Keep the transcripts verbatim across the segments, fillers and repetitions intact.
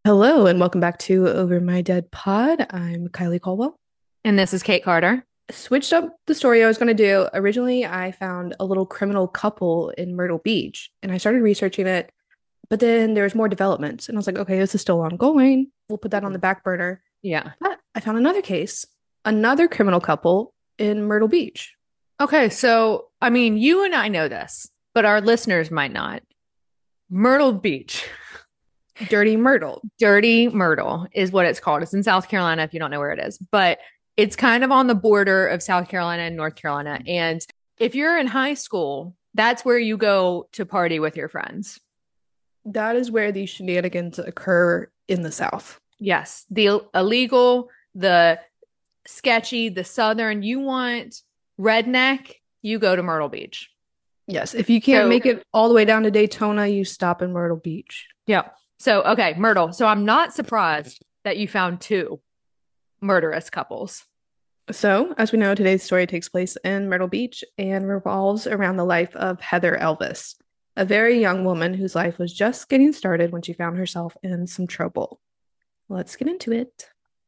Hello and welcome back to Over My Dead Pod. I'm Kylie Caldwell. And this is Kate Carter. Switched up the story I was going to do. Originally, I found a little criminal couple in Myrtle Beach and I started researching it, but then there was more developments and I was like, okay, this is still ongoing. We'll put that on the Mhm. back burner. Yeah. But I found another case, another criminal couple in Myrtle Beach. Okay. So, I mean, you and I know this, but our listeners might not. Myrtle Beach, Dirty Myrtle. Dirty Myrtle is what it's called. It's in South Carolina if you don't know where it is, but it's kind of on the border of South Carolina and North Carolina. And if you're in high school, that's where you go to party with your friends. That is where these shenanigans occur in the South. Yes. The illegal, the sketchy, the southern, you want redneck, you go to Myrtle Beach. Yes, if you can't So, make it all the way down to Daytona, you stop in Myrtle Beach. yeah. So, okay, Myrtle. So I'm not surprised that you found two murderous couples. So, as we know, today's story takes place in Myrtle Beach and revolves around the life of Heather Elvis, a very young woman whose life was just getting started when she found herself in some trouble. Let's get into it.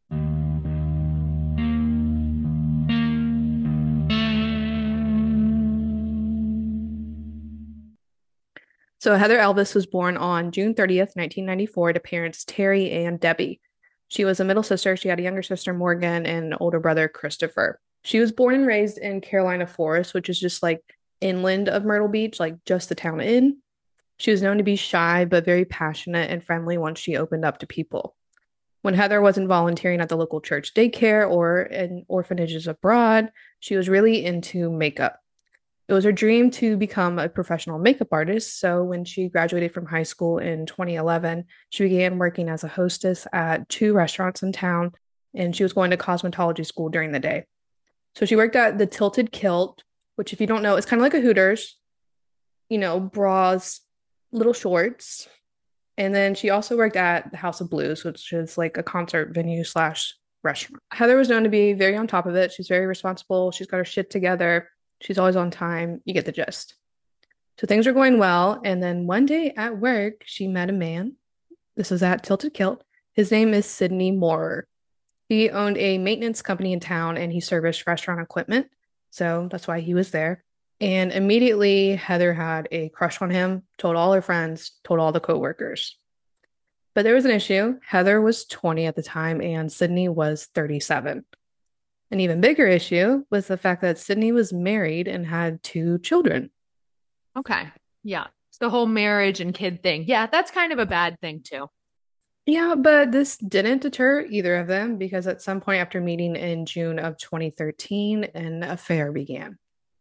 So, Heather Elvis was born on June thirtieth, nineteen ninety-four, to parents Terry and Debbie. She was a middle sister. She had a younger sister, Morgan, and an older brother, Christopher. She was born and raised in Carolina Forest, which is just like inland of Myrtle Beach, like just the town in. She was known to be shy, but very passionate and friendly once she opened up to people. When Heather wasn't volunteering at the local church daycare or in orphanages abroad, she was really into makeup. It was her dream to become a professional makeup artist. So when she graduated from high school in twenty eleven, she began working as a hostess at two restaurants in town, and she was going to cosmetology school during the day. So she worked at the Tilted Kilt, which, if you don't know, is kind of like a Hooters, you know, bras, little shorts. And then she also worked at the House of Blues, which is like a concert venue slash restaurant. Heather was known to be very on top of it. She's very responsible. She's got her shit together. She's always on time. You get the gist. So things were going well. And then one day at work, she met a man. This was at Tilted Kilt. His name is Sidney Moorer. He owned a maintenance company in town and he serviced restaurant equipment. So that's why he was there. And immediately, Heather had a crush on him, told all her friends, told all the coworkers. But there was an issue. Heather was twenty at the time and Sidney was thirty-seven. An even bigger issue was the fact that Sidney was married and had two children. Okay. Yeah. It's the whole marriage and kid thing. Yeah, that's kind of a bad thing too. Yeah, but this didn't deter either of them because at some point after meeting in June of twenty thirteen, an affair began.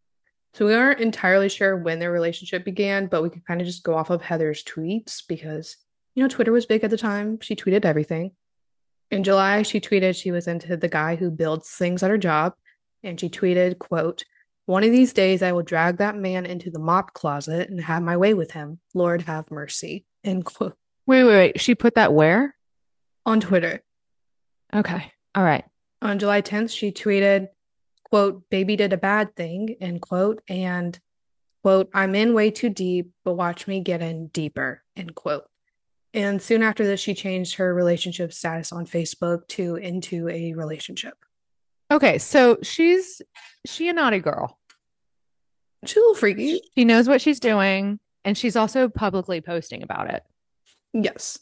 So we aren't entirely sure when their relationship began, but we could kind of just go off of Heather's tweets because, you know, Twitter was big at the time. She tweeted everything. In July, she tweeted she was into the guy who builds things at her job, and she tweeted, quote, "One of these days I will drag that man into the mop closet and have my way with him. Lord have mercy." End quote. Wait, wait, wait. She put that where? On Twitter. Okay. All right. On July tenth, she tweeted, quote, "Baby did a bad thing," end quote, and quote, "I'm in way too deep, but watch me get in deeper," end quote. And soon after this, she changed her relationship status on Facebook to into a relationship. Okay. So she's she a naughty girl. She's a little freaky. She knows what she's doing, and she's also publicly posting about it. Yes.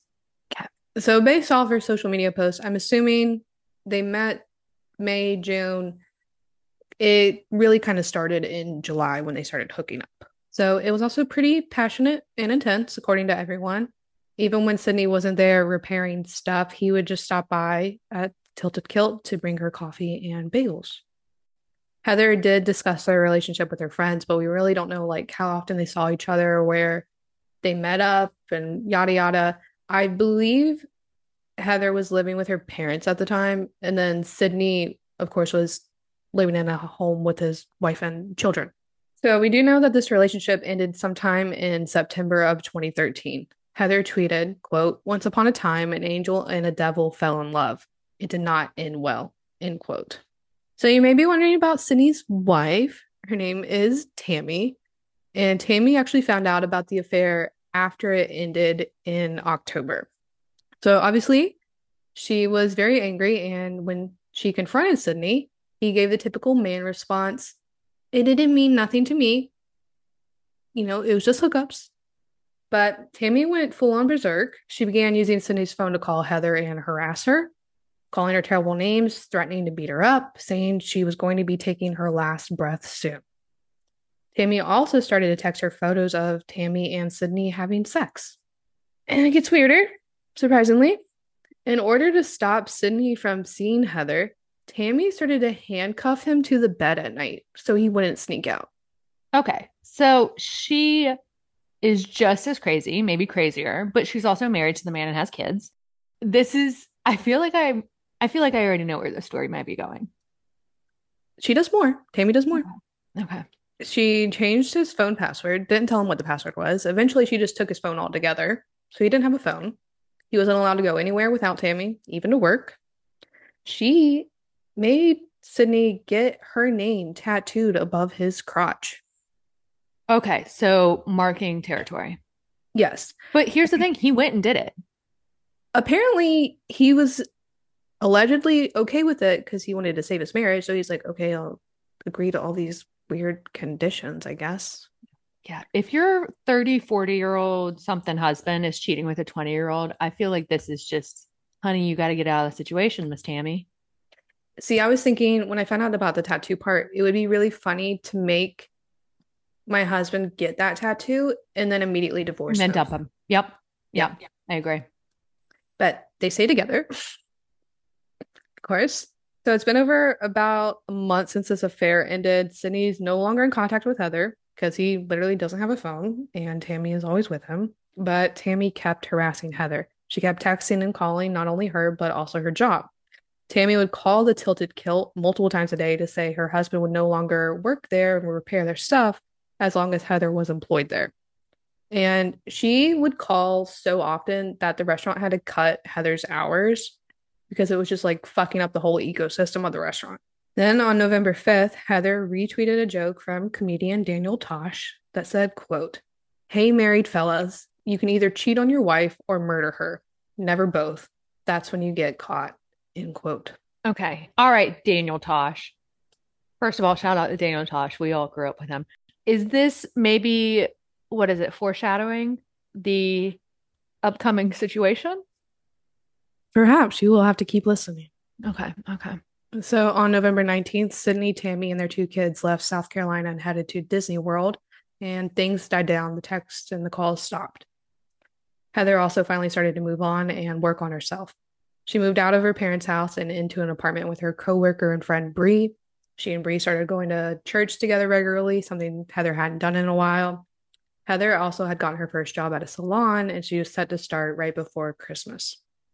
So based off her social media posts, I'm assuming they met May, June. It really kind of started in July when they started hooking up. So it was also pretty passionate and intense, according to everyone. Even when Sydney wasn't there repairing stuff, he would just stop by at Tilted Kilt to bring her coffee and bagels. Heather did discuss their relationship with her friends, but we really don't know like how often they saw each other or where they met up and yada yada. I believe Heather was living with her parents at the time, and then Sydney, of course, was living in a home with his wife and children. So we do know that this relationship ended sometime in September of twenty thirteen. Heather tweeted, quote, "Once upon a time, an angel and a devil fell in love. It did not end well," end quote. So you may be wondering about Sydney's wife. Her name is Tammy. And Tammy actually found out about the affair after it ended in October. So obviously, she was very angry, and when she confronted Sydney, he gave the typical man response. It didn't mean nothing to me. You know, it was just hookups. But Tammy went full on berserk. She began using Sydney's phone to call Heather and harass her, calling her terrible names, threatening to beat her up, saying she was going to be taking her last breath soon. Tammy also started to text her photos of Tammy and Sydney having sex. And it gets weirder, surprisingly. In order to stop Sydney from seeing Heather, Tammy started to handcuff him to the bed at night so he wouldn't sneak out. Okay. So she is just as crazy, maybe crazier, but she's also married to the man and has kids. This is, I feel like I, I feel like I already know where the story might be going. She does more. Tammy does more. Okay. She changed his phone password, didn't tell him what the password was. Eventually, she just took his phone altogether. So he didn't have a phone. He wasn't allowed to go anywhere without Tammy, even to work. She made Sydney get her name tattooed above his crotch. Okay. So marking territory. Yes. But here's the thing, he went and did it. Apparently, he was allegedly okay with it because he wanted to save his marriage. So he's like, okay, I'll agree to all these weird conditions, I guess. Yeah. If your thirty, forty year old something husband is cheating with a twenty year old, I feel like this is just, honey, you got to get out of the situation, Miss Tammy. See, I was thinking when I found out about the tattoo part, it would be really funny to make my husband get that tattoo and then immediately divorce And then him. dump him. Yep. Yep. Yeah. I agree. But they stay together, of course. So it's been over about a month since this affair ended. Sydney's no longer in contact with Heather because he literally doesn't have a phone, and Tammy is always with him. But Tammy kept harassing Heather. She kept texting and calling not only her, but also her job. Tammy would call the Tilted Kilt multiple times a day to say her husband would no longer work there and repair their stuff as long as Heather was employed there. And she would call so often that the restaurant had to cut Heather's hours because it was just like fucking up the whole ecosystem of the restaurant. Then on November fifth, Heather retweeted a joke from comedian Daniel Tosh that said, quote, "Hey, married fellas, you can either cheat on your wife or murder her. Never both. That's when you get caught," end quote. Okay. All right, Daniel Tosh. First of all, shout out to Daniel Tosh. We all grew up with him. Is this maybe, what is it, foreshadowing the upcoming situation? Perhaps you will have to keep listening. Okay. Okay. So on November nineteenth, Sydney, Tammy, and their two kids left South Carolina and headed to Disney World, and things died down. The texts and the calls stopped. Heather also finally started to move on and work on herself. She moved out of her parents' house and into an apartment with her coworker and friend Bree. She and Bree started going to church together regularly, something Heather hadn't done in a while. Heather also had gotten her first job at a salon, and she was set to start right before Christmas.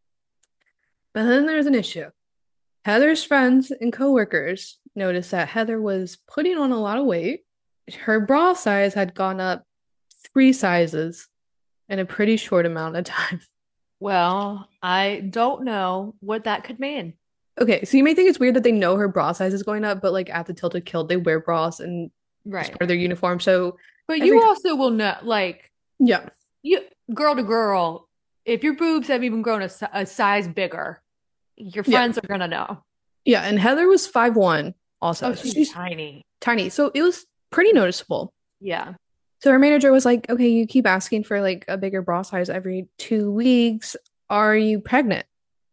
But then there was an issue. Heather's friends and coworkers noticed that Heather was putting on a lot of weight. Her bra size had gone up three sizes in a pretty short amount of time. Well, I don't know what that could mean. Okay, so you may think it's weird that they know her bra size is going up, but like at the Tilted Kilt, they wear bras and Right. it's part of their uniform. So, But every you time- also will know, like, yeah, you girl to girl, if your boobs have even grown a, si- a size bigger, your Yeah. friends are gonna know. yeah. And Heather was five one also. Oh, So she's, she's tiny. tiny. So it was pretty noticeable. Yeah. So her manager was like, okay, you keep asking for like a bigger bra size every two weeks. Are you pregnant?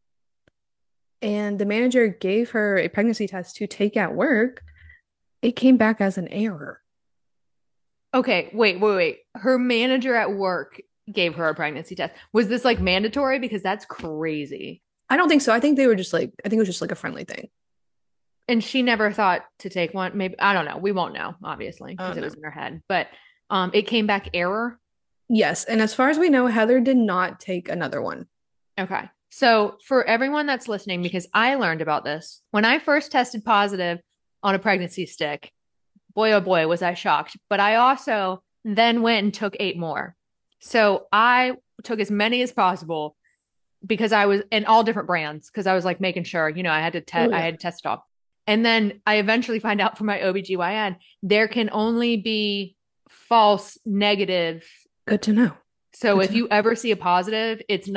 And the manager gave her a pregnancy test to take at work. It came back as an error. Okay, wait, wait, wait. Her manager at work gave her a pregnancy test. Was this like mandatory? Because that's crazy. I don't think so. I think they were just like, I think it was just like a friendly thing. And she never thought to take one. Maybe, I don't know. We won't know, obviously, because Oh, it no. was in her head. But um, it came back error. Yes. And as far as we know, Heather did not take another one. Okay. So for everyone that's listening, because I learned about this when I first tested positive on a pregnancy stick, boy, oh boy, was I shocked. But I also then went and took eight more. So I took as many as possible because I was in all different brands because I was like making sure, you know, I had to test, Oh, yeah. I had to test it all. And then I eventually find out from my O B G Y N, there can only be false negative. Good to know. So Good if to you ever see a positive, it's not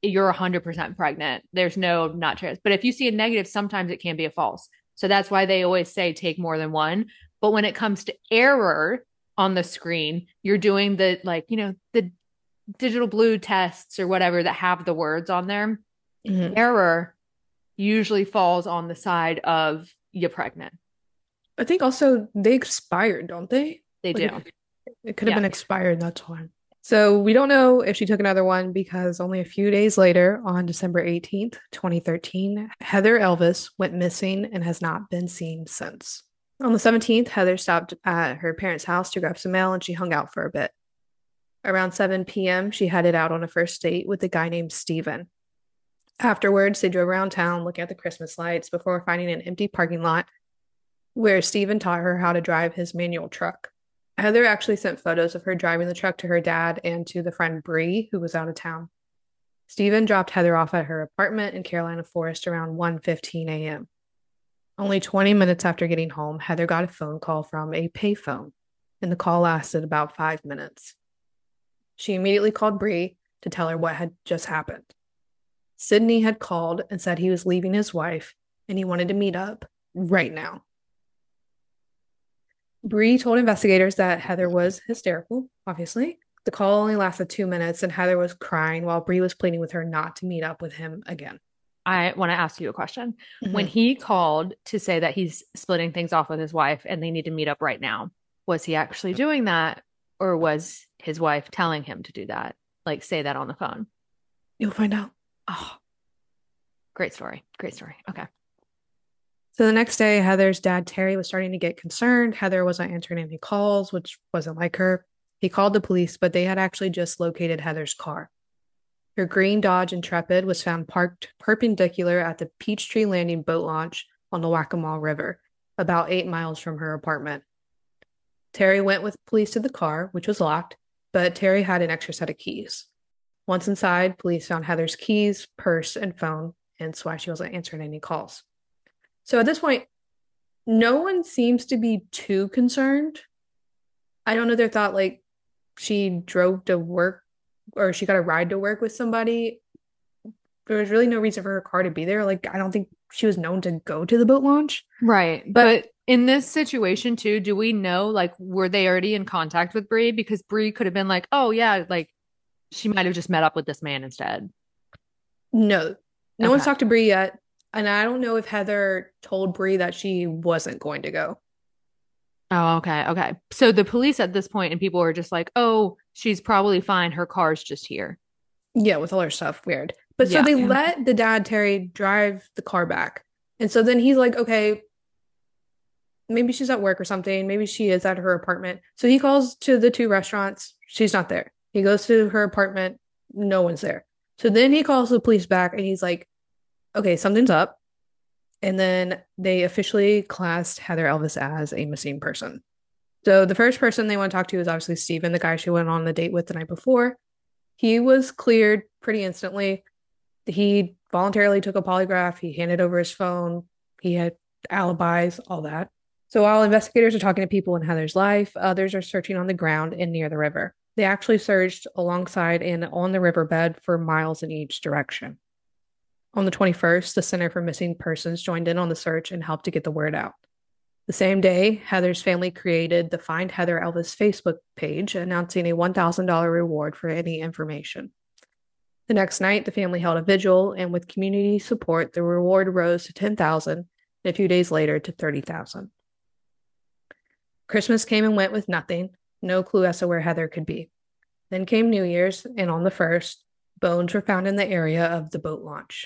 you're one hundred percent pregnant. There's no not chance. But if you see a negative, sometimes it can be a false. So that's why they always say take more than one. But when it comes to error on the screen, you're doing the, like, you know, the digital blue tests or whatever that have the words on there. Mm-hmm. Error usually falls on the side of you're pregnant. I think also they expired, don't they? They like do. It, it could have yeah. been expired. That's why. So we don't know if she took another one because only a few days later, on December eighteenth, twenty thirteen, Heather Elvis went missing and has not been seen since. On the seventeenth, Heather stopped at her parents' house to grab some mail and she hung out for a bit. Around seven p.m., she headed out on a first date with a guy named Steven. Afterwards, they drove around town looking at the Christmas lights before finding an empty parking lot where Steven taught her how to drive his manual truck. Heather actually sent photos of her driving the truck to her dad and to the friend Bree, who was out of town. Steven dropped Heather off at her apartment in Carolina Forest around one fifteen a.m. Only twenty minutes after getting home, Heather got a phone call from a payphone, and the call lasted about five minutes. She immediately called Bree to tell her what had just happened. Sydney had called and said he was leaving his wife and he wanted to meet up right now. Bree told investigators that Heather was hysterical, obviously. The call only lasted two minutes and Heather was crying while Bree was pleading with her not to meet up with him again. I want to ask you a question. Mm-hmm. When he called to say that he's splitting things off with his wife and they need to meet up right now, was he actually doing that, or was his wife telling him to do that? Like, say that on the phone? You'll find out. Oh, great story. Great story. Okay. So the next day, Heather's dad, Terry, was starting to get concerned. Heather wasn't answering any calls, which wasn't like her. He called the police, but they had actually just located Heather's car. Her green Dodge Intrepid was found parked perpendicular at the Peachtree Landing boat launch on the Waccamaw River, about eight miles from her apartment. Terry went with police to the car, which was locked, but Terry had an extra set of keys. Once inside, police found Heather's keys, purse, and phone, hence why she wasn't answering any calls. So at this point, no one seems to be too concerned. I don't know, they thought like she drove to work or she got a ride to work with somebody. There was really no reason for her car to be there. Like, I don't think she was known to go to the boat launch. Right. But, but in this situation too, do we know, like, were they already in contact with Bree? Because Bree could have been like, oh yeah, like she might have just met up with this man instead. No, no okay. one's talked to Bree yet. And I don't know if Heather told Bree that she wasn't going to go. Oh, okay. Okay. So the police at this point and people were just like, oh, she's probably fine. Her car's just here. Yeah, with all her stuff. Weird. But so yeah. they let the dad, Terry, drive the car back. And so then he's like, okay, maybe she's at work or something. Maybe she is at her apartment. So he calls to the two restaurants. She's not there. He goes to her apartment. No one's there. So then he calls the police back and he's like, okay, something's up. And then they officially classed Heather Elvis as a missing person. So the first person they want to talk to is obviously Steven, the guy she went on the date with the night before. He was cleared pretty instantly. He voluntarily took a polygraph. He handed over his phone. He had alibis, all that. So while investigators are talking to people in Heather's life, others are searching on the ground and near the river. They actually searched alongside and on the riverbed for miles in each direction. On the twenty-first, the Center for Missing Persons joined in on the search and helped to get the word out. The same day, Heather's family created the Find Heather Elvis Facebook page, announcing a one thousand dollars reward for any information. The next night, the family held a vigil, and with community support, the reward rose to ten thousand dollars, and a few days later to thirty thousand dollars. Christmas came and went with nothing, no clue as to where Heather could be. Then came New Year's, and on the first, bones were found in the area of the boat launch.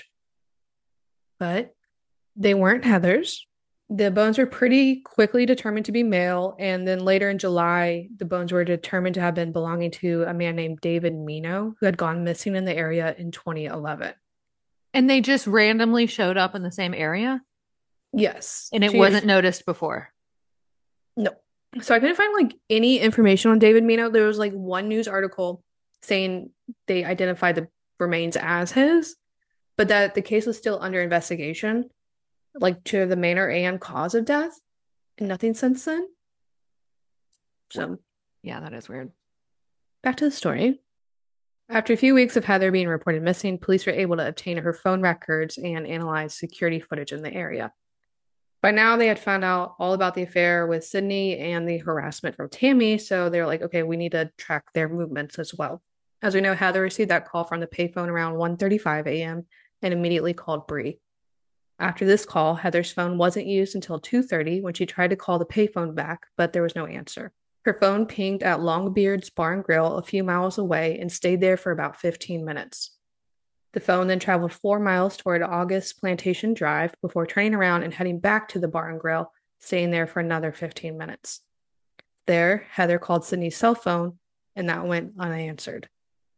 But they weren't Heather's. The bones were pretty quickly determined to be male, and then later in July, the bones were determined to have been belonging to a man named David Mino, who had gone missing in the area in twenty eleven. And they just randomly showed up in the same area? Yes. And it she wasn't is- noticed before? No. So I couldn't find like any information on David Mino. There was like one news article saying they identified the remains as his, but that the case was still under investigation, like to the manner and cause of death, and nothing since then. So, yeah, that is weird. Back to the story. After a few weeks of Heather being reported missing, police were able to obtain her phone records and analyze security footage in the area. By now, they had found out all about the affair with Sydney and the harassment from Tammy, so they were like, okay, we need to track their movements as well. As we know, Heather received that call from the payphone around one thirty-five a.m. and immediately called Bree. After this call, Heather's phone wasn't used until two thirty when she tried to call the payphone back, but there was no answer. Her phone pinged at Longbeard's Bar and Grill a few miles away and stayed there for about fifteen minutes. The phone then traveled four miles toward August Plantation Drive before turning around and heading back to the Bar and Grill, staying there for another fifteen minutes. There, Heather called Sydney's cell phone, and that went unanswered.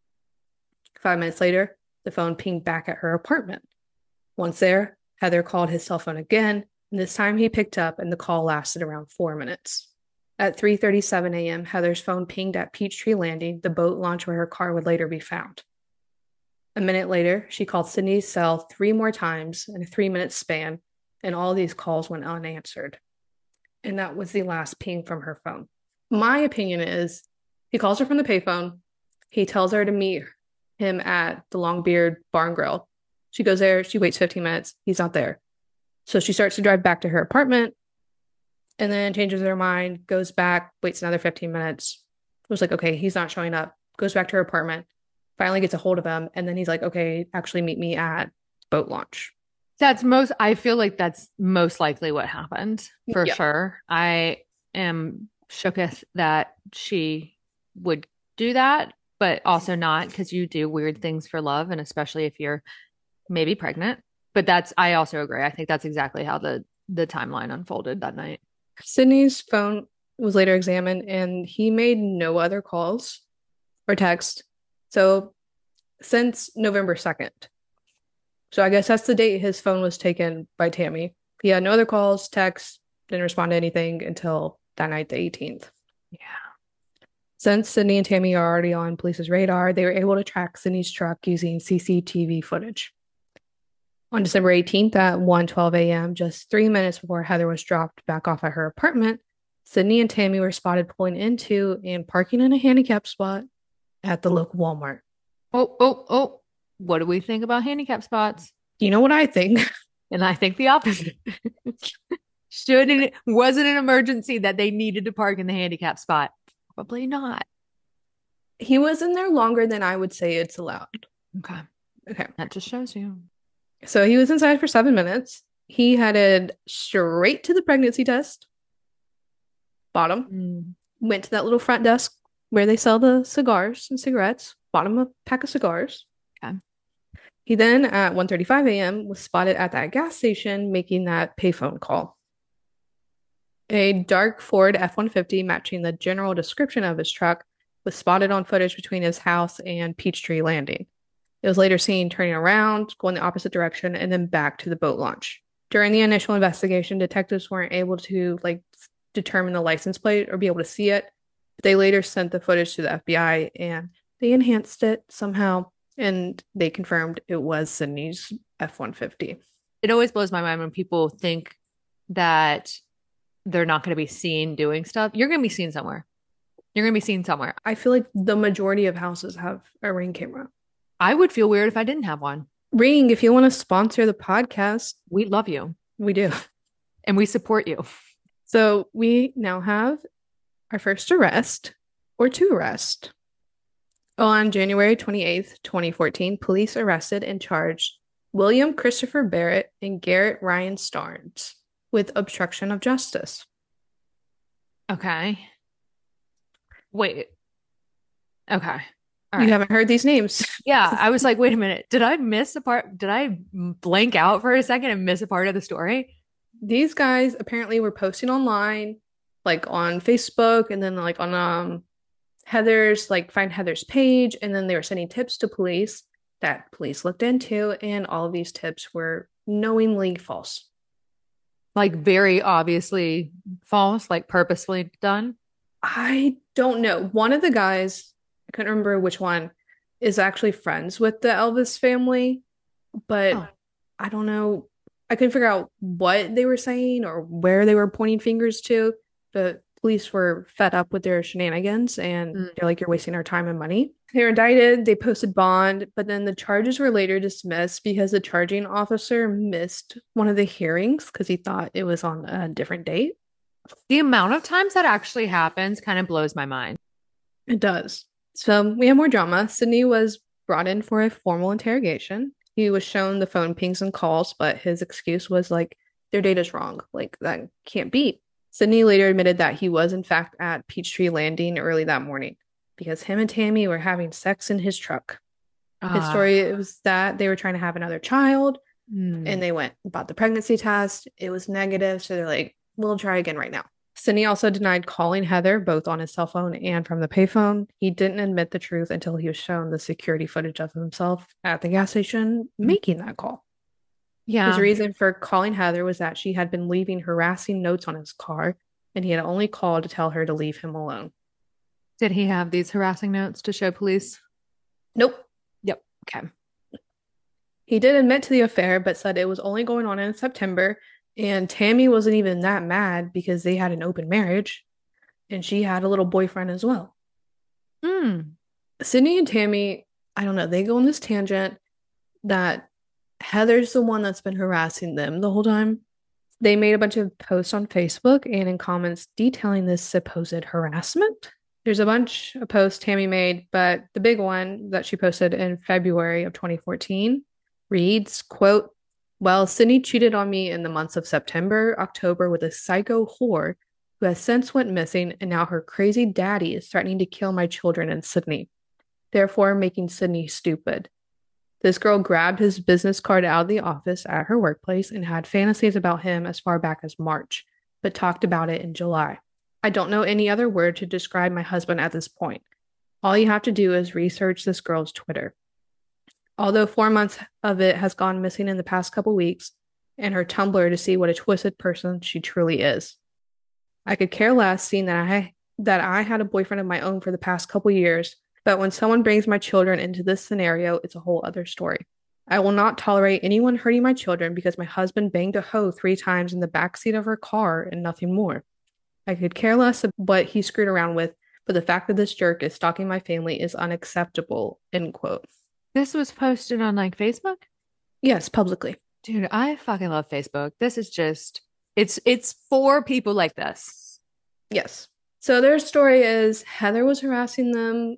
Five minutes later, the phone pinged back at her apartment. Once there, Heather called his cell phone again, and this time he picked up, and the call lasted around four minutes. At three thirty-seven a.m., Heather's phone pinged at Peachtree Landing, the boat launch where her car would later be found. A minute later, she called Sydney's cell three more times in a three-minute span, and all these calls went unanswered. And that was the last ping from her phone. My opinion is he calls her from the payphone. He tells her to meet him at the Longbeard Bar and Grill. She goes there. She waits fifteen minutes. He's not there. So she starts to drive back to her apartment and then changes her mind, goes back, waits another fifteen minutes. It was like, okay, he's not showing up. Goes back to her apartment, finally gets a hold of him. And then he's like, okay, actually meet me at boat launch. That's most, I feel like that's most likely what happened for Yeah. sure. I am shooketh that she would do that, but also not, because you do weird things for love. And especially if you're maybe pregnant. But that's, I also agree. I think that's exactly how the, the timeline unfolded that night. Sydney's phone was later examined and he made no other calls or text. So since November second. So I guess that's the date his phone was taken by Tammy. He had no other calls, texts, didn't respond to anything until that night, the eighteenth. Yeah. Since Sydney and Tammy are already on police's radar, they were able to track Sydney's truck using C C T V footage. On December eighteenth at one twelve a.m., just three minutes before Heather was dropped back off at her apartment, Sydney and Tammy were spotted pulling into and parking in a handicapped spot at the local Walmart. Oh, oh, oh. What do we think about handicap spots? You know what I think? And I think the opposite. Shouldn't it, was it an emergency that they needed to park in the handicap spot? Probably not. He was in there longer than I would say it's allowed. Okay. Okay. That just shows you. So he was inside for seven minutes. He headed straight to the pregnancy test. Bottom. Mm. Went to that little front desk where they sell the cigars and cigarettes. Bought him a pack of cigars. Okay. He then, at one thirty-five a.m., was spotted at that gas station making that payphone call. A dark Ford F one fifty matching the general description of his truck was spotted on footage between his house and Peachtree Landing. It was later seen turning around, going the opposite direction, and then back to the boat launch. During the initial investigation, detectives weren't able to like determine the license plate or be able to see it. But they later sent the footage to the F B I and they enhanced it somehow, and they confirmed it was Sydney's F one fifty. It always blows my mind when people think that they're not going to be seen doing stuff. You're going to be seen somewhere. You're going to be seen somewhere. I feel like the majority of houses have a Ring camera. I would feel weird if I didn't have one. Ring, if you want to sponsor the podcast, we love you. We do. And we support you. So we now have our first arrest or two arrests. On January twenty-eighth, twenty fourteen, police arrested and charged William Christopher Barrett and Garrett Ryan Starnes with obstruction of justice. Okay. Wait. Okay. All right. You haven't heard these names. Yeah. I was like, wait a minute. Did I miss a part? Did I blank out for a second and miss a part of the story? These guys apparently were posting online, like on Facebook and then like on um Heather's, like find Heather's page. And then they were sending tips to police that police looked into. And all of these tips were knowingly false. Like very obviously false, like purposely done? I don't know. One of the guys, I couldn't remember which one, is actually friends with the Elvis family, but oh. I don't know. I couldn't figure out what they were saying or where they were pointing fingers to, but police were fed up with their shenanigans and Mm. they're like, you're wasting our time and money. They were indicted, they posted bond, but then the charges were later dismissed because the charging officer missed one of the hearings because he thought it was on a different date. The amount of times that actually happens kind of blows my mind. It does. So we have more drama. Sydney was brought in for a formal interrogation. He was shown the phone pings and calls, but his excuse was like, their data's wrong. Like, that can't be. Sydney later admitted that he was, in fact, at Peachtree Landing early that morning because him and Tammy were having sex in his truck. His Ah. story was that they were trying to have another child Mm. and they went and bought the pregnancy test. It was negative. So they're like, we'll try again right now. Sydney also denied calling Heather both on his cell phone and from the payphone. He didn't admit the truth until he was shown the security footage of himself at the gas station making that call. Yeah. His reason for calling Heather was that she had been leaving harassing notes on his car, and he had only called to tell her to leave him alone. Did he have these harassing notes to show police? Nope. Yep. Okay. He did admit to the affair, but said it was only going on in September, and Tammy wasn't even that mad because they had an open marriage, and she had a little boyfriend as well. Hmm. Sydney and Tammy, I don't know, they go on this tangent that Heather's the one that's been harassing them the whole time. They made a bunch of posts on Facebook and in comments detailing this supposed harassment. There's a bunch of posts Tammy made, but the big one that she posted in February of twenty fourteen reads, quote, well, Sydney cheated on me in the months of September, October with a psycho whore who has since went missing, and now her crazy daddy is threatening to kill my children in Sydney, therefore making Sydney stupid. This girl grabbed his business card out of the office at her workplace and had fantasies about him as far back as March, but talked about it in July. I don't know any other word to describe my husband at this point. All you have to do is research this girl's Twitter. Although four months of it has gone missing in the past couple weeks, and her Tumblr to see what a twisted person she truly is. I could care less seeing that I that I had a boyfriend of my own for the past couple years, but when someone brings my children into this scenario, it's a whole other story. I will not tolerate anyone hurting my children because my husband banged a hoe three times in the backseat of her car and nothing more. I could care less what he screwed around with, but the fact that this jerk is stalking my family is unacceptable, end quote. This was posted on like Facebook? Yes, publicly. Dude, I fucking love Facebook. This is just, it's it's for people like this. Yes. So their story is Heather was harassing them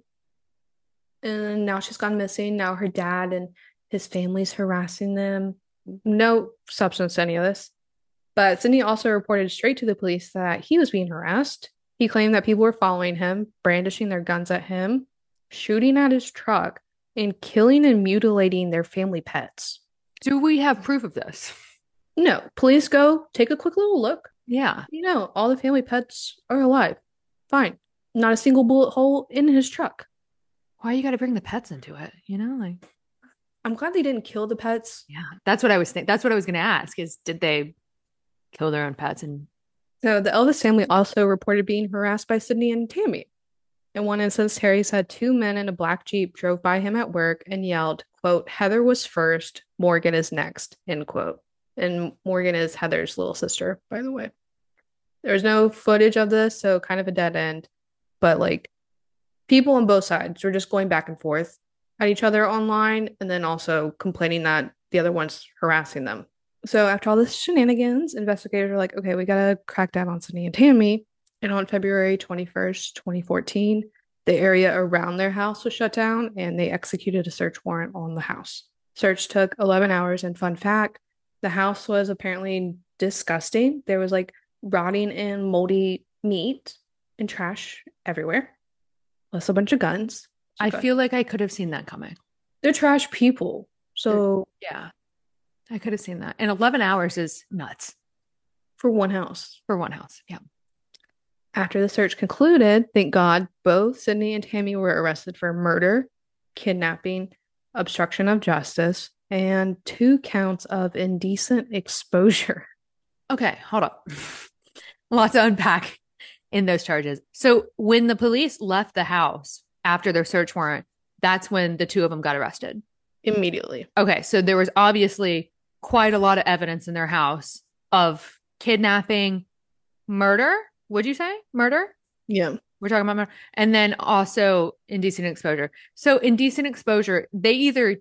and now she's gone missing. Now her dad and his family's harassing them. No substance to any of this. But Sydney also reported straight to the police that he was being harassed. He claimed that people were following him, brandishing their guns at him, shooting at his truck, and killing and mutilating their family pets. Do we have proof of this? No. Police go, take a quick little look. Yeah. You know, all the family pets are alive. Fine. Not a single bullet hole in his truck. Why you got to bring the pets into it? You know, like, I'm glad they didn't kill the pets. yeah, that's what I was thinking. That's what I was going to ask is did they kill their own pets? And So the Elvis family also reported being harassed by Sydney and Tammy. In one instance, Terry said two men in a black Jeep drove by him at work and yelled, quote, Heather was first, Morgan is next, end quote. And Morgan is Heather's little sister, by the way. There's no footage of this, so kind of a dead end. But like people on both sides were just going back and forth at each other online and then also complaining that the other one's harassing them. So after all this shenanigans, investigators are like, okay, we gotta crack down on Sydney and Tammy. And on February twenty-first, twenty fourteen, the area around their house was shut down and they executed a search warrant on the house. Search took eleven hours, and fun fact, the house was apparently disgusting. There was like rotting and moldy meat and trash everywhere, plus a bunch of guns. I feel like I could have seen that coming. They're trash people. So yeah, I could have seen that. And eleven hours is nuts for one house. For one house. Yeah. After the search concluded, thank God, both Sydney and Tammy were arrested for murder, kidnapping, obstruction of justice, and two counts of indecent exposure. Okay, hold up. A lot to unpack in those charges. So when the police left the house after their search warrant, that's when the two of them got arrested. Immediately. Okay, so there was obviously quite a lot of evidence in their house of kidnapping, murder. What'd you say? Murder? Yeah. We're talking about murder. And then also indecent exposure. So indecent exposure, they either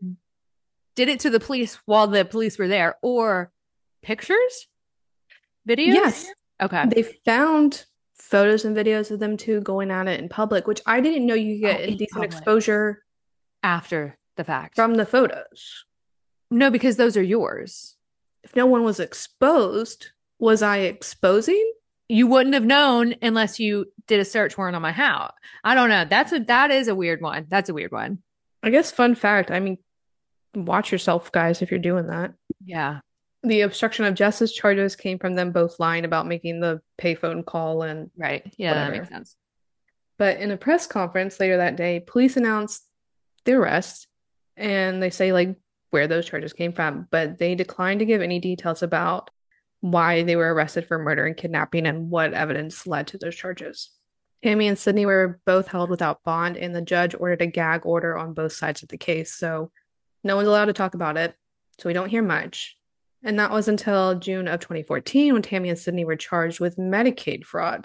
did it to the police while the police were there or pictures, videos. Yes. Okay. They found photos and videos of them two going at it in public, which I didn't know you could get Oh, in indecent public. exposure After the fact. from the photos. No, because those are yours. If no one was exposed, was I exposing? You wouldn't have known unless you did a search warrant on my house. I don't know. That's a that is a weird one. That's a weird one. I guess fun fact, I mean, watch yourself, guys, if you're doing that. Yeah. The obstruction of justice charges came from them both lying about making the payphone call and Right. Yeah, whatever. that makes sense. But in a press conference later that day, police announced the arrest and they say like where those charges came from, but they declined to give any details about why they were arrested for murder and kidnapping and what evidence led to those charges. Tammy and Sydney were both held without bond, and the judge ordered a gag order on both sides of the case. So no one's allowed to talk about it. So we don't hear much. And that was until June of twenty fourteen when Tammy and Sydney were charged with Medicaid fraud.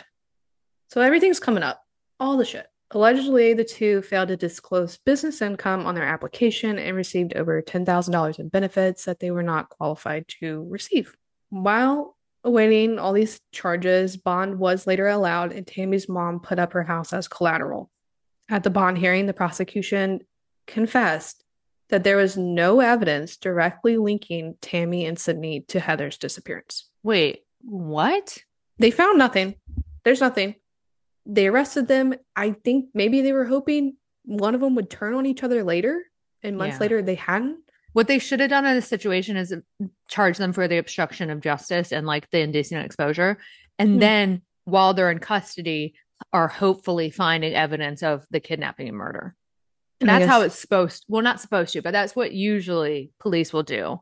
So everything's coming up. All the shit. Allegedly, the two failed to disclose business income on their application and received over ten thousand dollars in benefits that they were not qualified to receive. While awaiting all these charges, bond was later allowed, and Tammy's mom put up her house as collateral. At the bond hearing, the prosecution confessed that there was no evidence directly linking Tammy and Sydney to Heather's disappearance. Wait, what? They found nothing. There's nothing. They arrested them. I think maybe they were hoping one of them would turn on each other later, and months Yeah. later they hadn't. What they should have done in this situation is charge them for the obstruction of justice and like the indecent exposure. And Hmm. then while they're in custody, are hopefully finding evidence of the kidnapping and murder. And I That's how guess- it's supposed, well, not supposed to, but that's what usually police will do.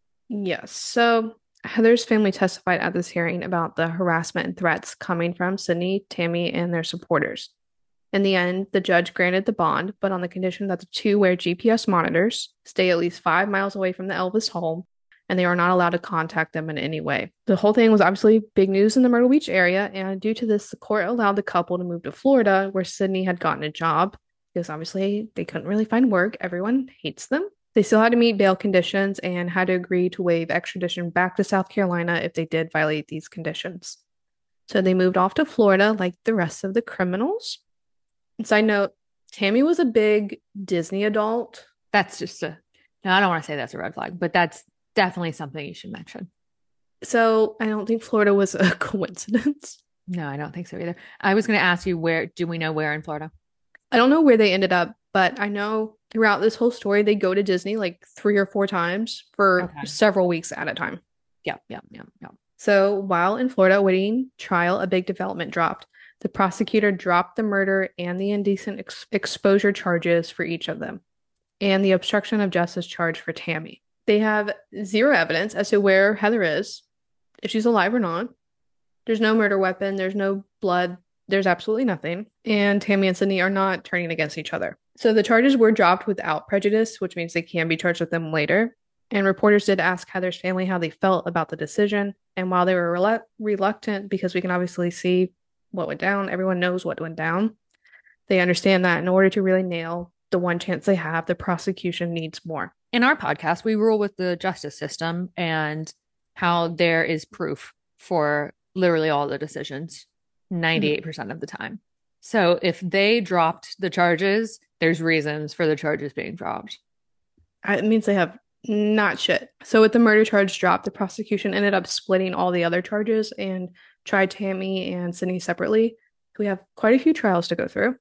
Yes. So Heather's family testified at this hearing about the harassment and threats coming from Sydney, Tammy, and their supporters. In the end, the judge granted the bond, but on the condition that the two wear G P S monitors, stay at least five miles away from the Elvis home, and they are not allowed to contact them in any way. The whole thing was obviously big news in the Myrtle Beach area, and due to this, the court allowed the couple to move to Florida, where Sydney had gotten a job, because obviously they couldn't really find work. Everyone hates them. They still had to meet bail conditions and had to agree to waive extradition back to South Carolina if they did violate these conditions. So they moved off to Florida like the rest of the criminals. And side note, Tammy was a big Disney adult. That's just a, no, I don't want to say that's a red flag, but that's definitely something you should mention. So I don't think Florida was a coincidence. No, I don't think so either. I was going to ask you where, do we know where in Florida? I don't know where they ended up, but I know throughout this whole story, they go to Disney like three or four times for Okay. several weeks at a time. Yeah, yeah, yeah, yeah. So while in Florida awaiting trial, a big development dropped. The prosecutor dropped the murder and the indecent ex- exposure charges for each of them, and the obstruction of justice charge for Tammy. They have zero evidence as to where Heather is, if she's alive or not. There's no murder weapon, there's no blood, there's absolutely nothing. And Tammy and Sydney are not turning against each other. So the charges were dropped without prejudice, which means they can be charged with them later. And reporters did ask Heather's family how they felt about the decision. And while they were relu- reluctant, because we can obviously see what went down, everyone knows what went down, they understand that in order to really nail the one chance they have, the prosecution needs more. In our podcast, we rule with the justice system and how there is proof for literally all the decisions ninety-eight percent of the time. So if they dropped the charges, there's reasons for the charges being dropped. It means they have not shit. So with the murder charge dropped, the prosecution ended up splitting all the other charges and tried Tammy and Sydney separately. We have quite a few trials to go through.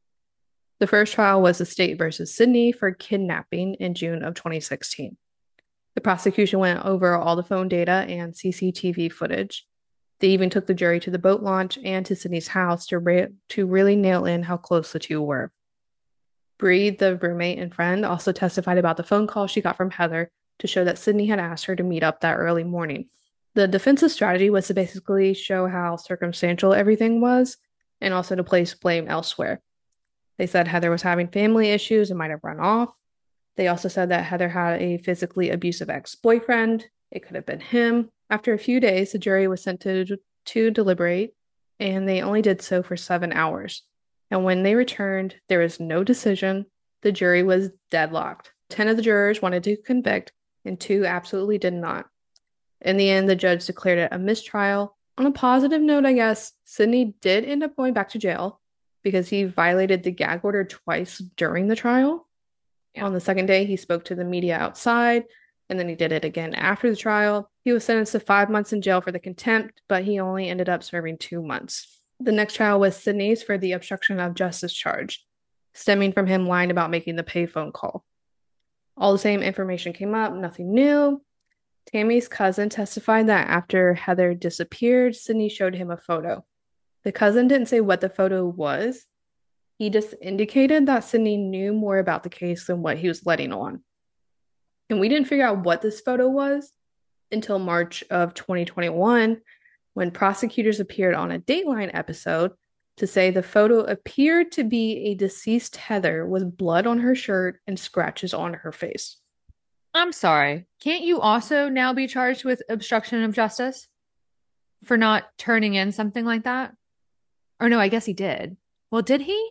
The first trial was the state versus Sydney for kidnapping in June of twenty sixteen. The prosecution went over all the phone data and C C T V footage. They even took the jury to the boat launch and to Sydney's house to, re- to really nail in how close the two were. Bree, the roommate and friend, also testified about the phone call she got from Heather to show that Sydney had asked her to meet up that early morning. The defense's strategy was to basically show how circumstantial everything was and also to place blame elsewhere. They said Heather was having family issues and might have run off. They also said that Heather had a physically abusive ex-boyfriend. It could have been him. After a few days, the jury was sent to, to deliberate, and they only did so for seven hours. And when they returned, there was no decision. The jury was deadlocked. ten of the jurors wanted to convict, and two absolutely did not. In the end, the judge declared it a mistrial. On a positive note, I guess, Sidney did end up going back to jail because he violated the gag order twice during the trial. Yeah. On the second day, he spoke to the media outside, and then he did it again after the trial. He was sentenced to five months in jail for the contempt, but he only ended up serving two months. The next trial was Sidney's for the obstruction of justice charge, stemming from him lying about making the payphone call. All the same information came up, nothing new. Tammy's cousin testified that after Heather disappeared, Sidney showed him a photo. The cousin didn't say what the photo was. He just indicated that Sidney knew more about the case than what he was letting on. And we didn't figure out what this photo was until March of twenty twenty-one, when prosecutors appeared on a Dateline episode to say the photo appeared to be a deceased Heather with blood on her shirt and scratches on her face. I'm sorry. Can't you also now be charged with obstruction of justice for not turning in something like that? Or no, I guess he did. Well, did he?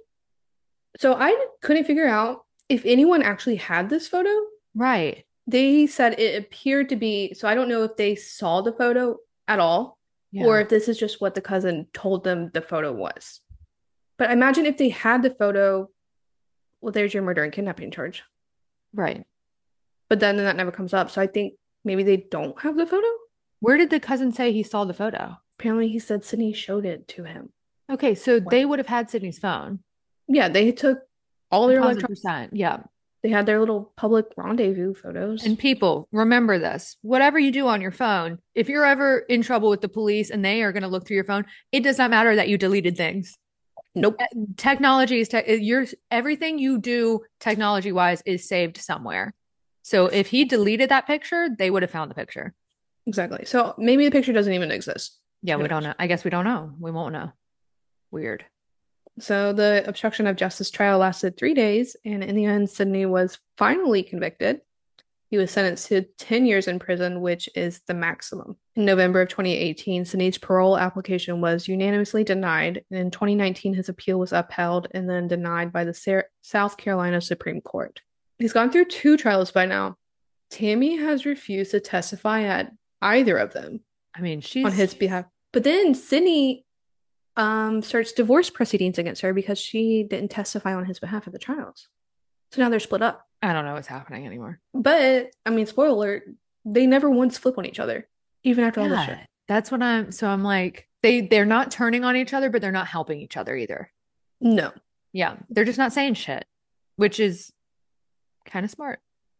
So I couldn't figure out if anyone actually had this photo. Right. They said it appeared to be, so I don't know if they saw the photo at all, yeah, or if this is just what the cousin told them the photo was. But imagine if they had the photo, well, there's your murder and kidnapping charge. Right. But then that never comes up. So I think maybe they don't have the photo. Where did the cousin say he saw the photo? Apparently he said Sidney showed it to him. Okay, so what? They would have had Sidney's phone. Yeah, they took all their electronic. Yeah. They had their little public rendezvous photos. And people, remember this. Whatever you do on your phone, if you're ever in trouble with the police and they are going to look through your phone, it does not matter that you deleted things. Nope. Technology is te- your everything you do technology-wise is saved somewhere. So if he deleted that picture, they would have found the picture. Exactly. So maybe the picture doesn't even exist. Yeah, we don't know. I guess we don't know. We won't know. Weird. So the obstruction of justice trial lasted three days, and in the end, Sidney was finally convicted. He was sentenced to ten years in prison, which is the maximum. In November of twenty eighteen, Sidney's parole application was unanimously denied, and in twenty nineteen, his appeal was upheld and then denied by the Sa- South Carolina Supreme Court. He's gone through two trials by now. Tammy has refused to testify at either of them. I mean, she's on his behalf. But then Sidney um starts divorce proceedings against her because she didn't testify on his behalf at the trials. So now they're split up. I don't know what's happening anymore. But I mean, spoiler alert, they never once flip on each other, even after yeah, all this shit. That's what I'm so I'm like, they they're not turning on each other, but they're not helping each other either. No. Yeah. They're just not saying shit, which is kind of smart.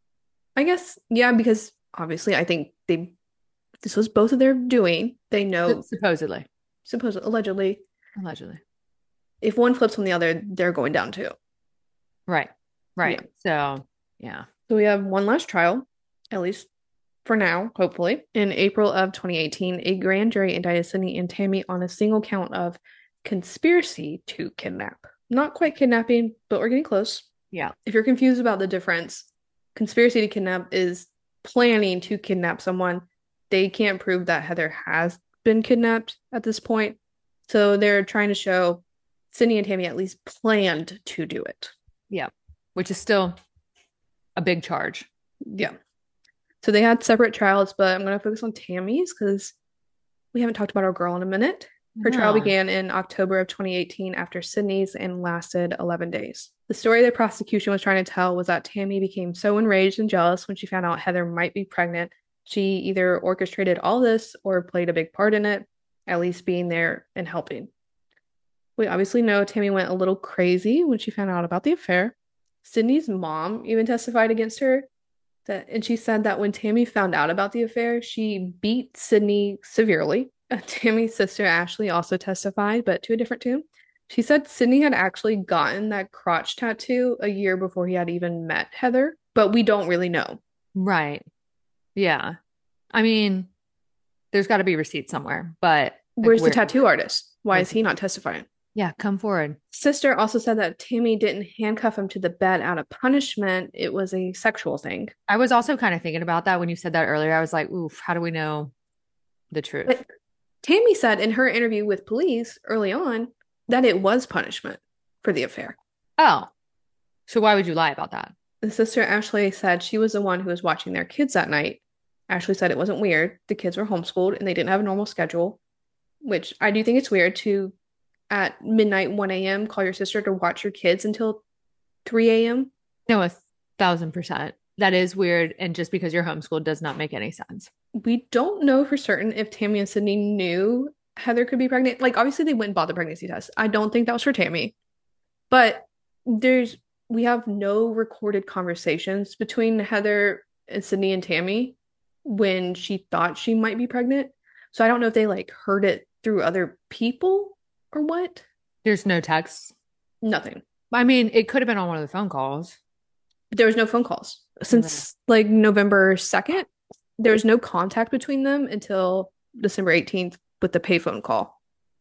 I guess, yeah, because obviously I think they this was both of their doing. They know supposedly. Supposedly, allegedly. Allegedly. If one flips on the other, they're going down too. Right. Right. Yeah. So, yeah. So we have one last trial, at least for now, hopefully. In April of twenty eighteen, a grand jury indicted Sidney and Tammy on a single count of conspiracy to kidnap. Not quite kidnapping, but we're getting close. Yeah. If you're confused about the difference, conspiracy to kidnap is planning to kidnap someone. They can't prove that Heather has been kidnapped at this point. So they're trying to show Sidney and Tammy at least planned to do it. Yeah. Which is still a big charge. Yeah. So they had separate trials, but I'm going to focus on Tammy's because we haven't talked about our girl in a minute. Her no. trial began in October of twenty eighteen after Sidney's and lasted eleven days. The story the prosecution was trying to tell was that Tammy became so enraged and jealous when she found out Heather might be pregnant. She either orchestrated all this or played a big part in it, at least being there and helping. We obviously know Tammy went a little crazy when she found out about the affair. Sidney's mom even testified against her, that, and she said that when Tammy found out about the affair, she beat Sidney severely. Uh, Tammy's sister Ashley also testified, but to a different tune. She said Sidney had actually gotten that crotch tattoo a year before he had even met Heather, but we don't really know. Right. Yeah. I mean, there's got to be receipts somewhere, but like, where's the tattoo artist? Why is he not testifying? Yeah, come forward. Sister also said that Tammy didn't handcuff him to the bed out of punishment. It was a sexual thing. I was also kind of thinking about that when you said that earlier. I was like, oof, how do we know the truth? But Tammy said in her interview with police early on that it was punishment for the affair. Oh, so why would you lie about that? The sister Ashley said she was the one who was watching their kids that night. Ashley said it wasn't weird. The kids were homeschooled and they didn't have a normal schedule, which I do think it's weird to, at midnight, one a m, call your sister to watch your kids until three a m. No, a thousand percent. That is weird. And just because you're homeschooled does not make any sense. We don't know for certain if Tammy and Sydney knew Heather could be pregnant. Like, obviously, they went and bought the pregnancy test. I don't think that was for Tammy, but there's we have no recorded conversations between Heather and Sydney and Tammy when she thought she might be pregnant. So I don't know if they like heard it through other people or what. There's no text. Nothing. I mean, it could have been on one of the phone calls. But there was no phone calls since like November second. There was no contact between them until December eighteenth with the payphone call.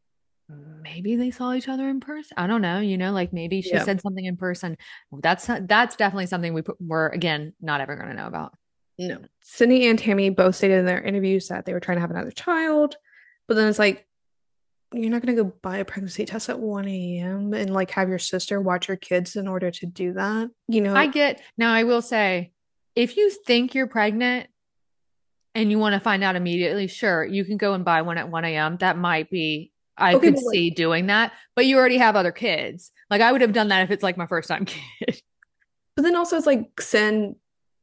Maybe they saw each other in person. I don't know. You know, like maybe she Yeah. said something in person. That's that's definitely something we put, we're again not ever going to know about. No. Sydney and Tammy both stated in their interviews that they were trying to have another child, but then it's like you're not going to go buy a pregnancy test at one a m and like have your sister watch your kids in order to do that. You know, I get now. I will say, if you think you're pregnant and you want to find out immediately, sure, you can go and buy one at one a m. That might be. I okay, could but see like, doing that, but you already have other kids. Like I would have done that if it's like my first time kid. but then also it's like send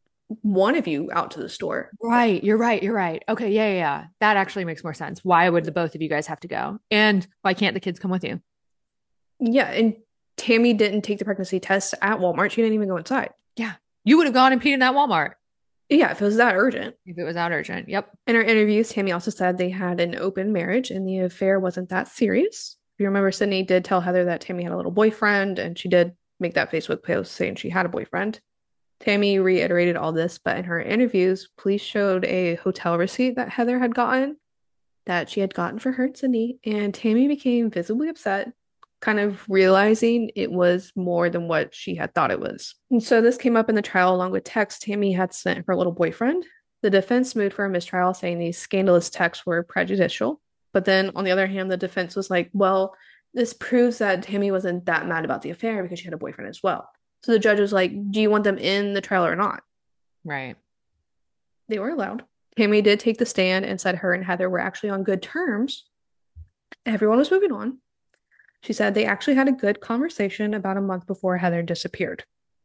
one of you out to the store. Right. You're right. You're right. Okay. Yeah, yeah, yeah. That actually makes more sense. Why would the both of you guys have to go? And why can't the kids come with you? Yeah, and Tammy didn't take the pregnancy test at Walmart. She didn't even go inside. Yeah. You would have gone and peed in that Walmart Yeah, if it was that urgent. if it was that urgent. Yep. In her interviews, Tammy also said they had an open marriage and the affair wasn't that serious. If you remember, Sydney did tell Heather that Tammy had a little boyfriend, and she did make that Facebook post saying she had a boyfriend. Tammy reiterated all this, but in her interviews, police showed a hotel receipt that Heather had gotten, that she had gotten for her and Sydney, and Tammy became visibly upset, kind of realizing it was more than what she had thought it was. And so this came up in the trial along with texts Tammy had sent her little boyfriend. The defense moved for a mistrial, saying these scandalous texts were prejudicial. But then on the other hand, the defense was like, well, this proves that Tammy wasn't that mad about the affair because she had a boyfriend as well. So the judge was like, do you want them in the trial or not? Right. They were allowed. Tammy did take the stand and said her and Heather were actually on good terms. Everyone was moving on. She said they actually had a good conversation about a month before Heather disappeared.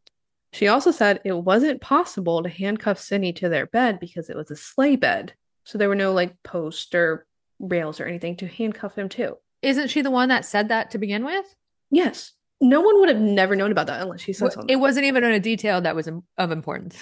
She also said it wasn't possible to handcuff Sydney to their bed because it was a sleigh bed. So there were no like posts or rails or anything to handcuff him to. Isn't she the one that said that to begin with? Yes. No one would have never known about that unless she said something. It wasn't even a detail that was of importance.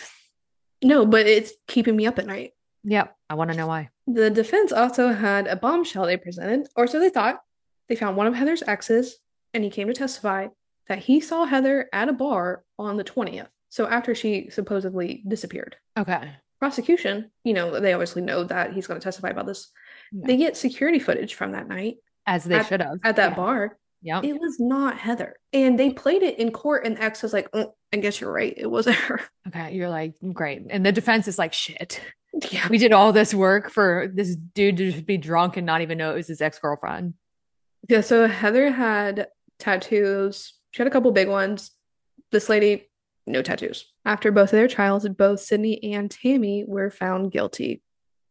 No, but it's keeping me up at night. Yep. I want to know why. The defense also had a bombshell they presented, or so they thought. They found one of Heather's exes, and he came to testify that he saw Heather at a bar on the twentieth. So after she supposedly disappeared. Okay. Prosecution, you know, they obviously know that he's going to testify about this. Yeah. They get security footage from that night. As they at, should have. At that yeah. bar. Yeah. It was not Heather. And they played it in court, and the ex was like, oh, I guess you're right. It wasn't her. Okay. You're like, great. And the defense is like, shit. Yeah. We did all this work for this dude to just be drunk and not even know it was his ex-girlfriend. Yeah, so Heather had tattoos. She had a couple big ones. This lady, no tattoos. After both of their trials, both Sydney and Tammy were found guilty.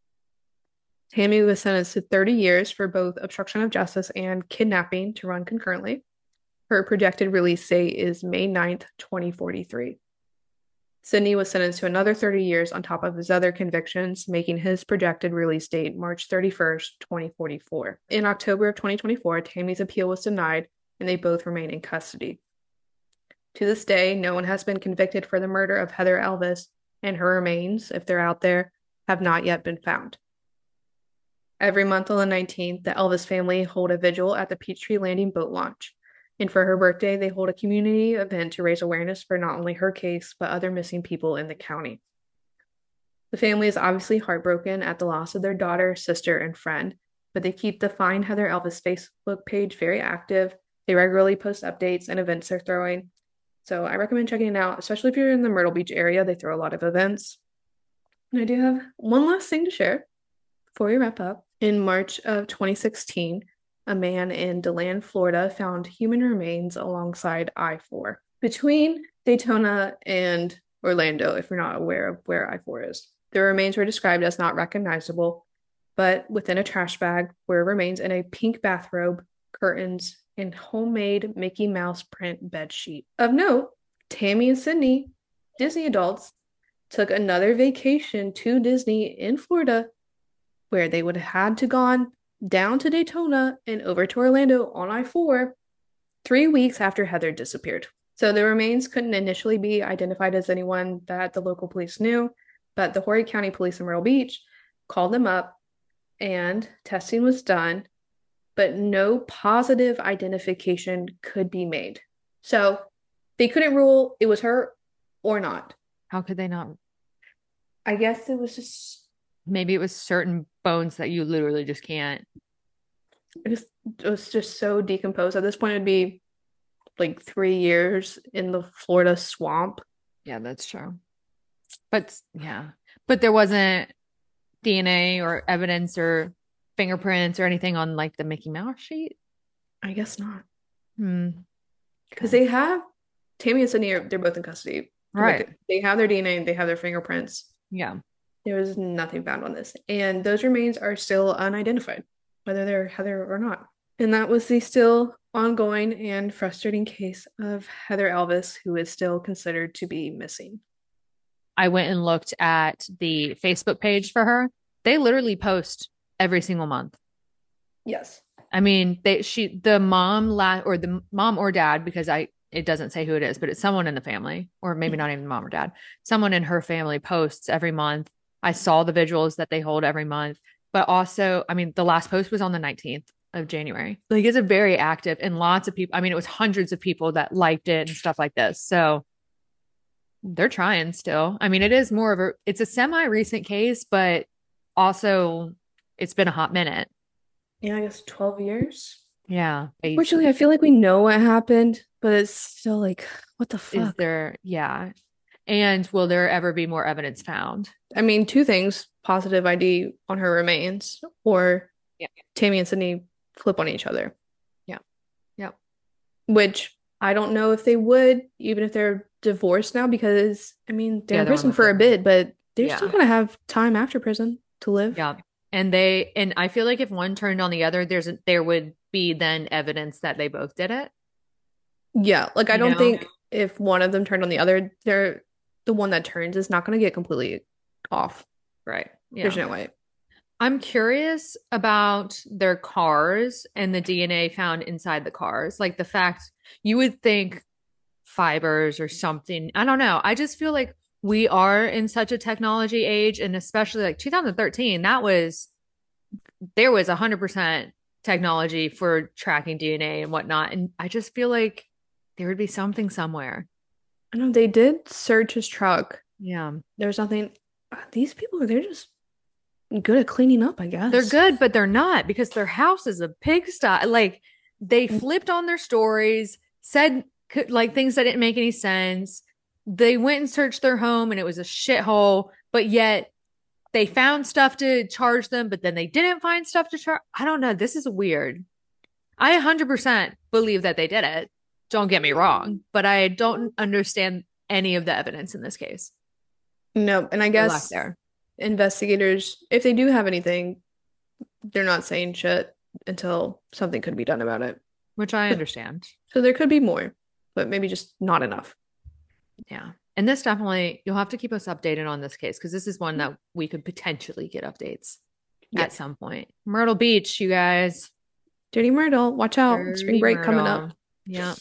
Tammy was sentenced to thirty years for both obstruction of justice and kidnapping to run concurrently. Her projected release date is May ninth, twenty forty-three. Sydney was sentenced to another thirty years on top of his other convictions, making his projected release date March thirty-first, twenty forty-four. In October of twenty twenty-four, Tammy's appeal was denied, and they both remain in custody. To this day, no one has been convicted for the murder of Heather Elvis, and her remains, if they're out there, have not yet been found. Every month on the nineteenth, the Elvis family hold a vigil at the Peachtree Landing boat launch. And for her birthday, they hold a community event to raise awareness for not only her case, but other missing people in the county. The family is obviously heartbroken at the loss of their daughter, sister, and friend, but they keep the Find Heather Elvis Facebook page very active. They regularly post updates and events they're throwing. So I recommend checking it out, especially if you're in the Myrtle Beach area. They throw a lot of events. And I do have one last thing to share before we wrap up. In March of twenty sixteen, a man in DeLand, Florida found human remains alongside I four between Daytona and Orlando, if you're not aware of where I four is. The remains were described as not recognizable, but within a trash bag were remains in a pink bathrobe, curtains, and homemade Mickey Mouse print bed sheet. Of note, Tammy and Sydney, Disney adults, took another vacation to Disney in Florida where they would have had to gone down to Daytona and over to Orlando on I four three weeks after Heather disappeared. So the remains couldn't initially be identified as anyone that the local police knew, but the Horry County Police in Myrtle Beach called them up and testing was done, but no positive identification could be made. So they couldn't rule it was her or not. How could they not? I guess it was just Maybe it was certain bones that you literally just can't. it was, it was just so decomposed. At this point, it'd be like three years in the Florida swamp. Yeah, that's true. But yeah, but there wasn't D N A or evidence or fingerprints or anything on like the Mickey Mouse sheet. I guess not. Hmm. Because they have Tammy and Sydney are they're both in custody. Right. They have their D N A, they have their fingerprints. Yeah. There was nothing found on this. And those remains are still unidentified, whether they're Heather or not. And that was the still ongoing and frustrating case of Heather Elvis, who is still considered to be missing. I went and looked at the Facebook page for her. They literally post every single month. Yes. I mean, they she the mom la or the mom or dad, because I it doesn't say who it is, but it's someone in the family, or maybe not even mom or dad. Someone in her family posts every month. I saw the visuals that they hold every month, but also, I mean, the last post was on the nineteenth of January. Like it's a very active and lots of people. I mean, it was hundreds of people that liked it and stuff like this. So they're trying still. I mean, it is more of a, it's a semi-recent case, but also it's been a hot minute. Yeah, I guess twelve years. Yeah. Unfortunately, I feel like we know what happened, but it's still like, what the fuck? Is there, yeah. And will there ever be more evidence found? I mean, two things, positive I D on her remains, or yeah. Tammy and Sydney flip on each other. Yeah. Yeah. Which I don't know if they would, even if they're divorced now, because I mean, they're yeah, in prison for a bit, but they're yeah. still gonna have time after prison to live. Yeah. And they, and I feel like if one turned on the other, there's a, there would be then evidence that they both did it. Yeah. Like, I don't know? think if one of them turned on the other, they're the one that turns is not going to get completely off. Right. Yeah. There's no way. I'm curious about their cars and the D N A found inside the cars. Like the fact you would think fibers or something. I don't know. I just feel like we are in such a technology age, and especially like two thousand thirteen, that was, there was one hundred percent technology for tracking D N A and whatnot. And I just feel like there would be something somewhere. I know they did search his truck. Yeah. There's nothing. These people, they're just good at cleaning up, I guess. They're good, but they're not, because their house is a pigsty. Like they flipped on their stories, said like things that didn't make any sense. They went and searched their home and it was a shithole, but yet they found stuff to charge them, but then they didn't find stuff to charge. I don't know. This is weird. I one hundred percent believe that they did it. Don't get me wrong, but I don't understand any of the evidence in this case. No, and I guess there. investigators, if they do have anything, they're not saying shit until something could be done about it. Which I understand. So there could be more, but maybe just not enough. Yeah. And this definitely, you'll have to keep us updated on this case, because this is one that we could potentially get updates yes. at some point. Myrtle Beach, you guys. Dirty Myrtle. Watch out. Dirty Spring break Myrtle. coming up. Yeah.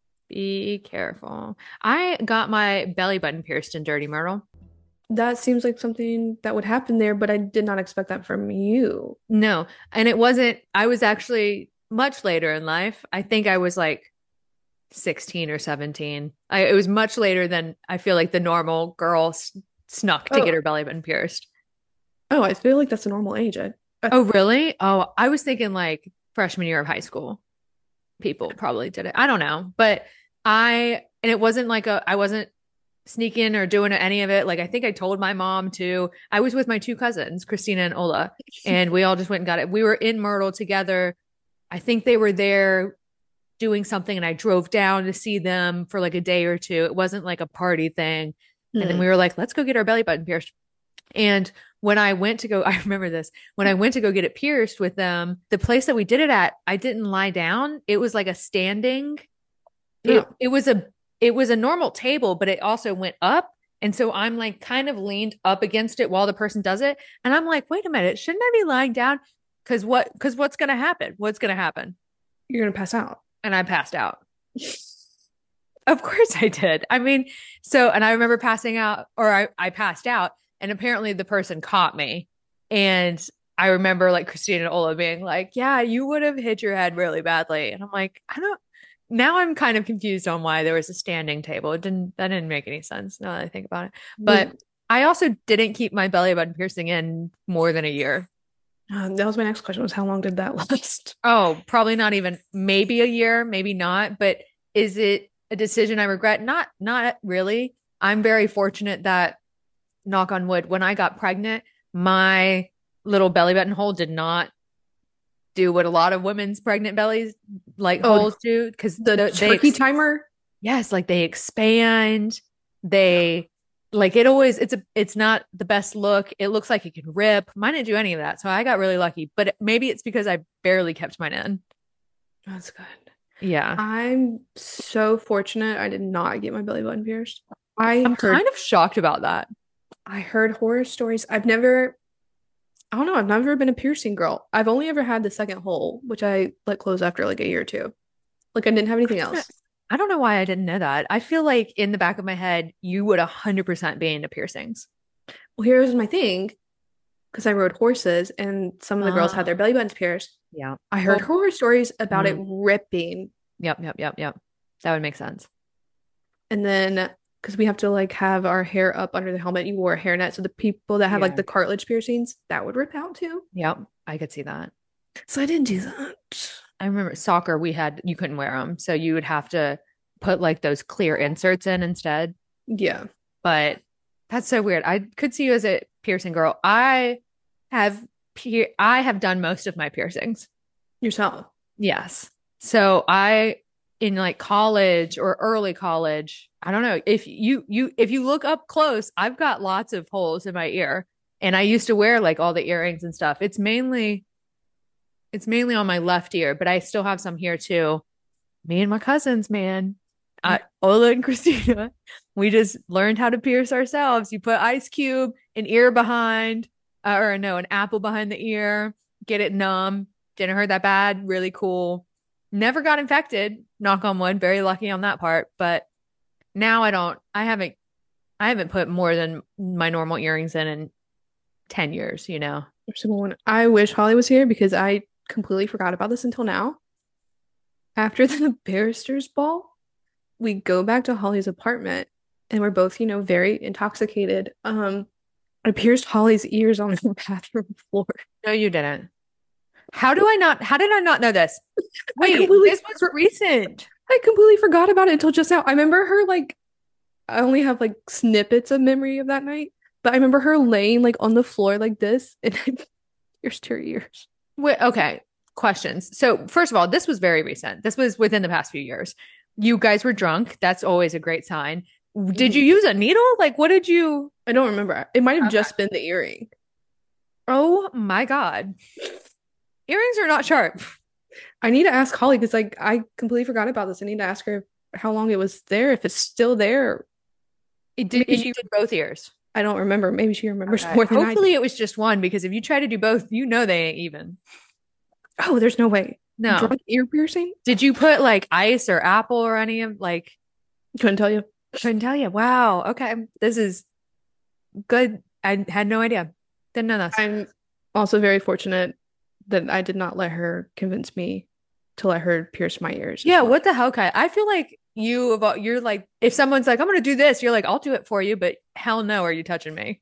Be careful. I got my belly button pierced in Dirty Myrtle. That seems like something that would happen there, but I did not expect that from you. No. And it wasn't, I was actually much later in life. I think I was like sixteen or seventeen. I, it was much later than I feel like the normal girl s- snuck to oh. get her belly button pierced. Oh, I feel like that's a normal age. I, I, oh, really? Oh, I was thinking like freshman year of high school. People probably did it. I don't know. But I, and it wasn't like a, I wasn't sneaking or doing any of it. Like, I think I told my mom to. I was with my two cousins, Christina and Ola, and we all just went and got it. We were in Myrtle together. I think they were there doing something, and I drove down to see them for like a day or two. It wasn't like a party thing. And then Hmm. we were like, let's go get our belly button pierced. And when I went to go, I remember this, when I went to go get it pierced with them, the place that we did it at, I didn't lie down. It was like a standing, it, No. it was a, it was a normal table, but it also went up. And so I'm like kind of leaned up against it while the person does it. And I'm like, wait a minute, shouldn't I be lying down? Cause what, cause what's going to happen? What's going to happen? You're gonna pass out. And I passed out. Of course I did. I mean, so, and I remember passing out, or I, I passed out, and apparently the person caught me. And I remember like Christina and Ola being like, yeah, you would have hit your head really badly. And I'm like, I don't, now I'm kind of confused on why there was a standing table. It didn't, that didn't make any sense now that I think about it. But Was- I also didn't keep my belly button piercing in more than a year. uh, that was my next question, was how long did that last? Oh, probably not even, maybe a year, maybe not. But is it a decision I regret? Not, not really. I'm very fortunate that, knock on wood, when I got pregnant, my little belly button hole did not do what a lot of women's pregnant bellies like Oh, holes do, because The they turkey ex- timer? yes, like they expand. They like it always. It's a. It's not the best look. It looks like it can rip. Mine didn't do any of that, so I got really lucky. But maybe it's because I barely kept mine in. That's good. Yeah, I'm so fortunate I did not get my belly button pierced. I I'm heard kind of shocked about that. I heard horror stories. I've never, I don't know, I've never been a piercing girl. I've only ever had the second hole, which I let close after like a year or two. Like I didn't have anything else. I don't know why I didn't know that. I feel like in the back of my head, you would one hundred percent be into piercings. Well, here's my thing, because I rode horses and some of the girls had their Ah, belly buttons pierced. yeah. I heard Well, horror stories about it mm, ripping. yep, yep, yep, yep. That would make sense. And then because we have to like have our hair up under the helmet, you wore a hairnet. So the people that have like Yeah. the cartilage piercings, that would rip out too. Yep. I could see that. So I didn't do that. I remember soccer, we had, you couldn't wear them. So you would have to put like those clear inserts in instead. Yeah. But that's so weird. I could see you as a piercing girl. I have, pier- I have done most of my piercings. Yourself. Yes. So I, in like college or early college, I don't know if you you if you look up close, I've got lots of holes in my ear, and I used to wear like all the earrings and stuff. It's mainly it's mainly on my left ear, but I still have some here too. Me and my cousins, man, uh, Ola and Christina, we just learned how to pierce ourselves. You put ice cube, an ear behind, uh, or no, an apple behind the ear, get it numb. Didn't hurt that bad. Really cool. Never got infected. Knock on wood. Very lucky on that part. But now I don't. I haven't. I haven't put more than my normal earrings in in ten years. You know. Single one. I wish Holly was here because I completely forgot about this until now. After the barrister's ball, we go back to Holly's apartment and we're both, you know, very intoxicated. Um, I pierced Holly's ears on the bathroom floor. No, you didn't. How do I not? How did I not know this? I Wait, completely this was recent. I completely forgot about it until just now. I remember her like I only have like snippets of memory of that night, but I remember her laying like on the floor like this and I pierced her ears. Wait, okay. Questions. So, first of all, this was very recent. This was within the past few years. You guys were drunk. That's always a great sign. Did you use a needle? Like, what did you? I don't remember. It might have Okay. just been the earring. Oh my God. Earrings are not sharp. I need to ask Holly because like I completely forgot about this. I need to ask her how long it was there, if it's still there. It did, Maybe and she- you did both ears. I don't remember. Maybe she remembers Okay. more than I do. Hopefully, it was just one because if you try to do both, you know they ain't even. Oh, there's no way. No. Drunk ear piercing? Did you put like ice or apple or any of like? Couldn't tell you. Couldn't tell you. Wow. Okay. This is good. I had no idea. Didn't know this. I'm also very fortunate that I did not let her convince me to let her pierce my ears. as Yeah. well. What the hell, Kai? I feel like you about you're like if someone's like I'm gonna do this, you're like I'll do it for you, but hell no, are you touching me?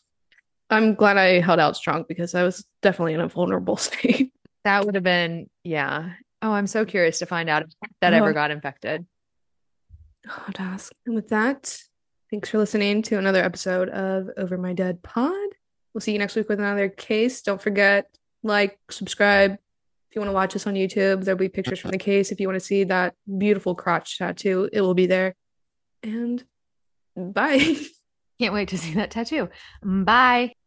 I'm glad I held out strong because I was definitely in a vulnerable state. That would have been yeah. Oh, I'm so curious to find out if that Oh. ever got infected. I'll have to ask. And with that, Thanks for listening to another episode of Over My Dead Pod. We'll see you next week with another case. Don't forget, like, subscribe. If you want to watch us on YouTube, there'll be pictures from the case. If you want to see that beautiful crotch tattoo, it will be there. And bye. Can't wait to see that tattoo. Bye.